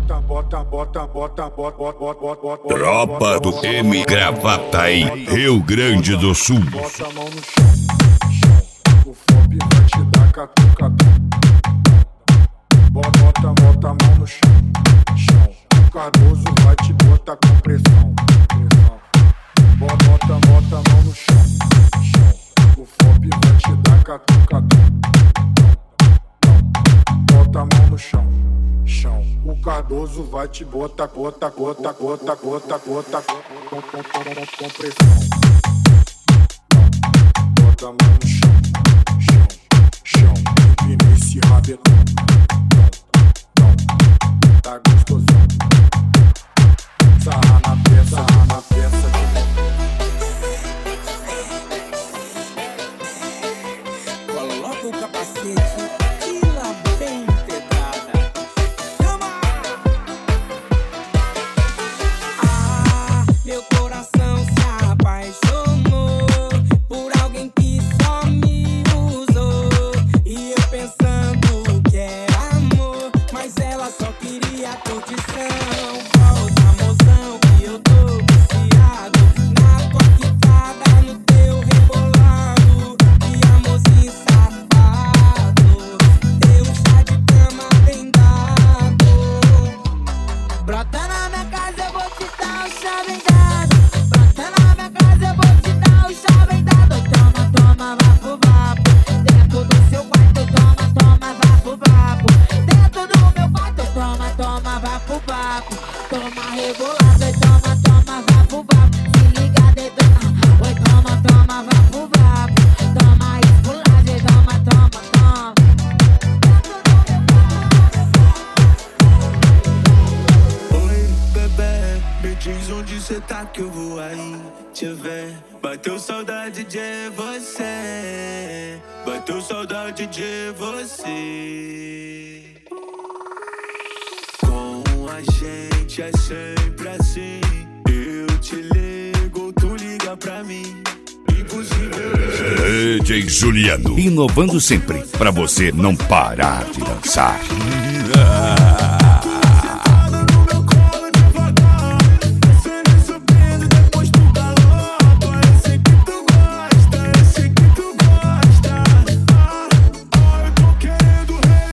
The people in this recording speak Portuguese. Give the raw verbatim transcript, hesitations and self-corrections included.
bota, bota, bota, bota, bota, bota, bota. Tropa do M Gravataí, Rio Grande do Sul. Bota a mão no chão, chão. O Fop vai te dar catucatu. Bota, bota, bota a mão no chão, chão. O Cardoso vai te botar com pressão, pressão. Bota, bota, bota a mão no chão, chão. O Fop vai te dar catucatu. Bota a mão no chão, chão. O Cardoso vai te botar, gota, gota, gota, gota, gota, com pressão. Bota a mão no chão, chão, chão. Empina esse rabetão. Tá gostosão. Sarra na peça, sarra na peça de mão. Coloca o capacete e lá vem pedrada. Chama! Ah, meu coração se apaixonou por alguém que só me usou. E eu pensando que era amor, mas ela só queria curtição. Volta, mozão, que eu tô viciado na tua quicada, no teu rebolado. E amorzinho safado, teu chá de cama bem dado. Brota na minha casa, eu vou te dar o chá bem dado. Brota na minha casa, eu vou te dar o chá bem dado. Toma, toma, vapo, vapo. Dentro do seu quarto, toma, toma, vapo, vapo. Dentro do meu quarto, toma, toma, vapo, vapo. Toma rebolado, oi, toma, toma, vapo, vapo. Se liga, dedão, oi, toma, toma, vapo, vapo. Toma esculagem, toma, toma, toma. Oi, bebê, me diz onde cê tá que eu vou aí te ver. Bateu saudade de você, bateu saudade de você. Com a gente é sempre assim. Eu te ligo, tu liga pra mim. Impossível esquecer. D J Juliano, inovando sempre, pra você não parar de dançar.